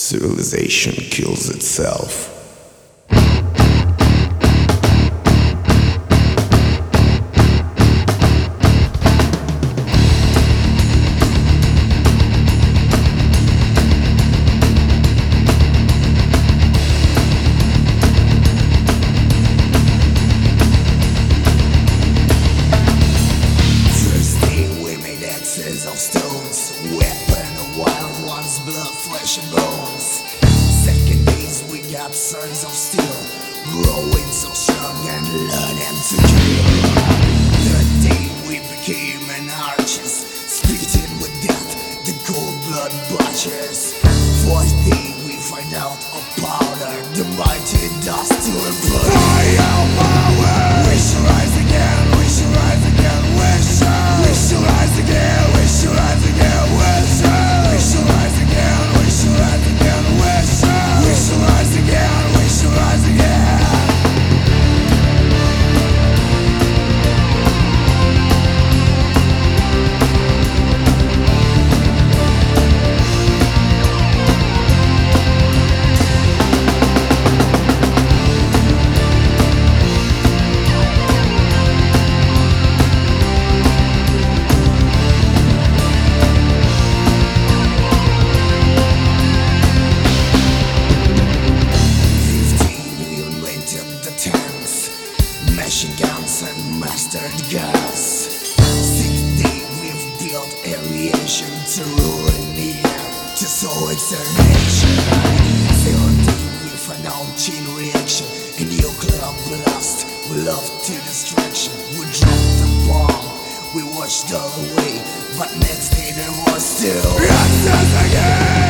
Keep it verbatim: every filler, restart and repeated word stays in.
Civilization kills itself. Of stones, weapon of wild ones, blood, flesh and bones. Second days we got sons of steel, growing so strong and learning to kill. Third day we became anarchists, spitting with death, the cold blood butchers. Fourth day we find out of powder, the mighty dust to implode. Fire power! We shall rise again, we shall rise again, we shall, we shall rise again. We shall rise again, we shall, we shall rise again, we shall rise again, we shall, we shall rise again, we shall rise again. Machine guns and mastered gas. Sixth day we've built aviation to ruin the air, to sow extermination. Seventh day we found out chain reaction, a nuclear blast. We love to destruction. We dropped the bomb, we watched all the way, but next day there was still access again.